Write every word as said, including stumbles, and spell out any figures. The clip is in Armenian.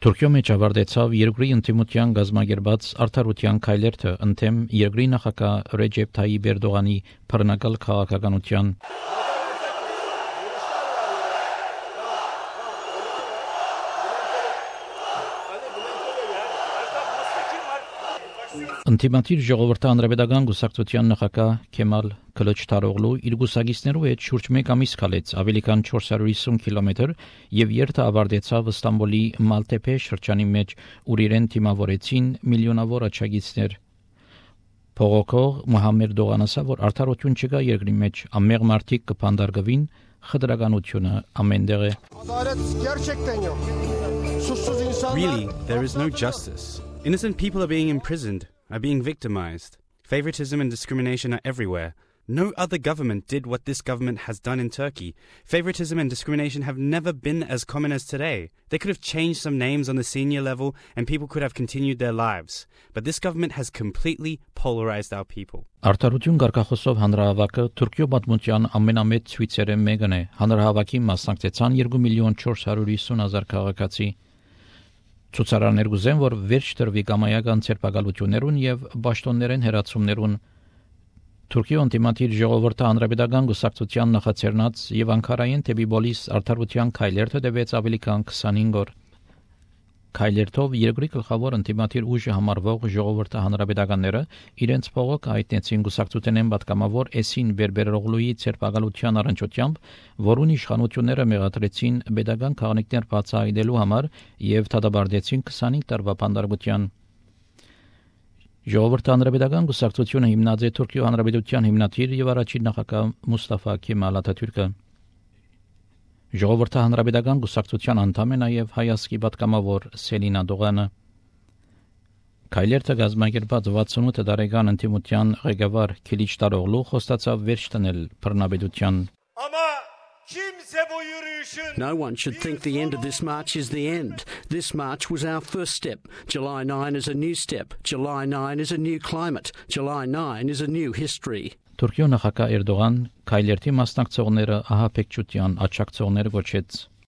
Թուրքիո մեջ ավարտեցավ երկրի ընդդիմության գազագերբած արդարության քայլերթը ընդդեմ երկրի նախագահ Ռեջեփ Թայիփ Էրդողանի բռնակալ քաղաքականության Ընտիմատիր ժողովրդի հանրապետական գուսակցության նախագահ Քեմալ Քլիչդարօղլու իր գուսակիցներու հետ շուրջ մեկ ամիս քալեց ավելի քան չորս հարյուր հիսուն կիլոմետր եւ երթը ավարտեցավ Ստամբուլի Մալտեփե շրջանի մեջ, ուր իրեն թիմավորեցին միլիոնավոր աջակիցներ։ Փողոքող Մուհամմեդ Դողան ասա, որ արդարություն չկա երկրի մեջ, ամեղ մարդիկ կփանդարգվին, խտրականությունը ամենտեղ է։ Really, there is no justice. Innocent people are being imprisoned, are being victimized. Favoritism and discrimination are everywhere. No other government did what this government has done in Turkey. Favoritism and discrimination have never been as common as today. They could have changed some names on the senior level and people could have continued their lives. But this government has completely polarized our people. Արդարություն գարկախոսով հանրահավաքը Թուրքիո պատմության ամենամեծ ցույցերը մեկն է։ Հանրահավաքի մասնակցեցան երկու միլիոն չորս հարյուր հիսուն հազար քաղաքացի։ Ցուցարարներ գուզեն, որ վերջ տրվի կամայական ցերպակալություններուն եւ ճաշտոններեն հերացումներուն Թուրքիո անտիմատիր ժողովրդի հանրապետական գուսակցության նախաձեռնած եւ Անկարային դեպի բոլիս արդարության քայլերթը դեպեց ավելի քան քսանհինգ օր։ Քայլերթով երկրի գլխավոր անտիմատիր ուժը համարվող ժողովրդի հանրապետականները իրենց փողոք հայտնեցին գուսակցութենեն պատգամավոր Էսին Բերբերօղլուի ցերպակալության առընչությամբ, որուն իշխանությունները մեղադրեցին pedagogan քաղաքներ բացահայտելու համար եւ դատապարտեցին քսանհինգ տարվա բանդարգության։ Ժողովրդի հանրապետական գուսակցությունը հիմնած է Թուրքիո հանրապետության հիմնադիր եւ առաջին նախագահ Մուստաֆա Քեմալ Աթաթյուրքը։ Ժողովրդի հանրապետական գուսակցության անդամ է նաեւ հայասկի պատգամավոր Սելինա Դողանը։ Քայլերթը գազագերբած վաթսունութ տարեկան ընդդիմության ղեկավար Քլիչդարօղլու խոստացավ վերջ տնել բռնապետության։ No one should think the end of this march is the end. This march was our first step. July ninth is a new step. July ninth is a new climate. July ninth is a new history. Թուրքիո նախագահ Էրդողան քայլերթի մասնակցողները ահաբեկչության աջակցողներ գոչեց։